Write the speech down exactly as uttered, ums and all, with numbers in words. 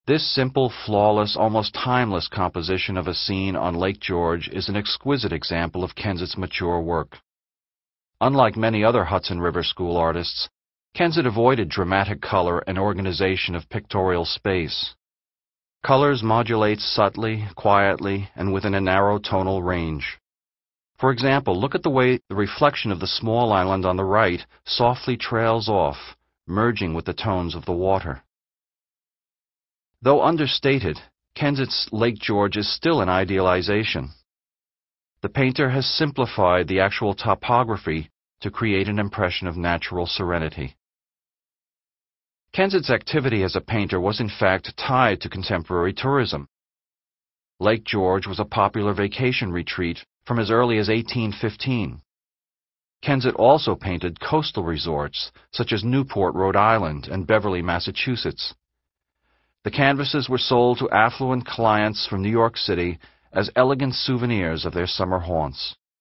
This simple, flawless, almost timeless composition of a scene on Lake George is an exquisite example of Kensit's mature work. Unlike many other Hudson River School artists, Kensit avoided dramatic color and organization of pictorial space. Colors modulate subtly, quietly, and within a narrow tonal range. For example, look at the way the reflection of the small island on the right softly trails off, merging with the tones of the water. Though understated, Kensit's Lake George is still an idealization. The painter has simplified the actual topography to create an impression of natural serenity. Kensit's activity as a painter was in fact tied to contemporary tourism. Lake George was a popular vacation retreat from as early as eighteen fifteen. Kensit also painted coastal resorts such as Newport, Rhode Island, and Beverly, Massachusetts. The canvases were sold to affluent clients from New York City as elegant souvenirs of their summer haunts.